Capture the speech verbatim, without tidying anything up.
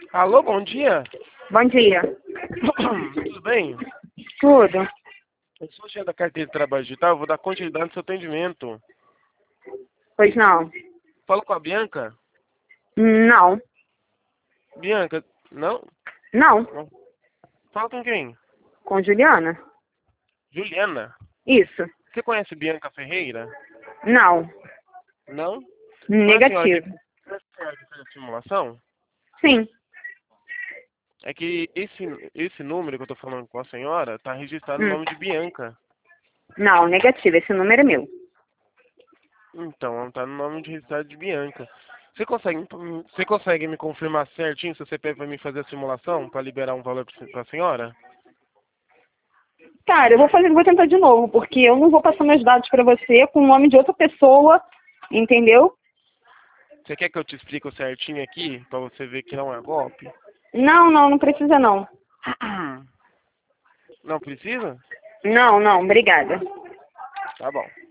Alô, bom dia. Bom dia. Tudo bem? Tudo? Eu sou o chefe da carteira de trabalho digital, eu vou dar continuidade no seu atendimento. Pois não. Falo com a Bianca? Não. Bianca, não? Não. Não. Fala com quem? Com Juliana? Juliana. Isso. Você conhece Bianca Ferreira? Não. Não? Foi a senhora que, Negativo. foi a senhora que fez a simulação? Sim. É que esse, esse número que eu tô falando com a senhora está registrado no Hum. nome de Bianca. Não, negativo. Esse número é meu. Então, não tá no nome de registrado de Bianca. Você consegue, você consegue me confirmar certinho se o C P F vai me fazer a simulação para liberar um valor para a senhora? Cara, eu vou fazer, vou tentar de novo, porque eu não vou passar meus dados pra você com o nome de outra pessoa, entendeu? Você quer que eu te explique certinho aqui, para você ver que não é golpe? Não, não, não precisa não. Não precisa? Não, não, obrigada. Tá bom.